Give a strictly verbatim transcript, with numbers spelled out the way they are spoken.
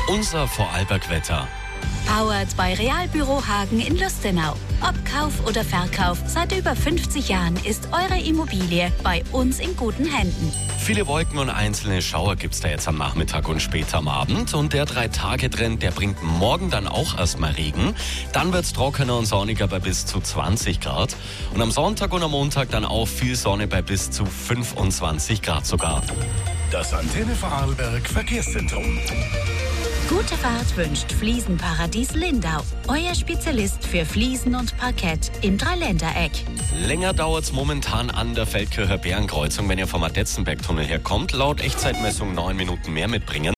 Unser Vorarlberg-Wetter. Powered bei Realbüro Hagen in Lustenau. Ob Kauf oder Verkauf, seit über fünfzig Jahren ist eure Immobilie bei uns in guten Händen. Viele Wolken und einzelne Schauer gibt's da jetzt am Nachmittag und später am Abend. Und der Drei-Tage-Trend, der bringt morgen dann auch erstmal Regen. Dann wird's trockener und sonniger bei bis zu zwanzig Grad. Und am Sonntag und am Montag dann auch viel Sonne bei bis zu fünfundzwanzig Grad sogar. Das Antenne Vorarlberg Verkehrszentrum. Gute Fahrt wünscht Fliesenparadies Lindau. Euer Spezialist für Fliesen und Parkett im Dreiländereck. Länger dauert's momentan an der Feldkircher Bärenkreuzung, wenn ihr vom Adetzenbergtunnel herkommt. Laut Echtzeitmessung neun Minuten mehr mitbringen.